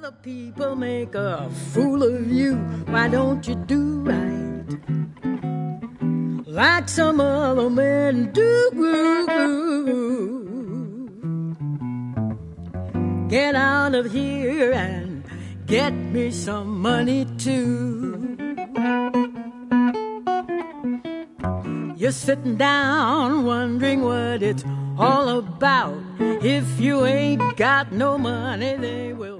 Other people make a fool of you. Why don't you do right like some other men do? Get out of here and get me some money too. You're sitting down wondering what it's all about. If you ain't got no money, they will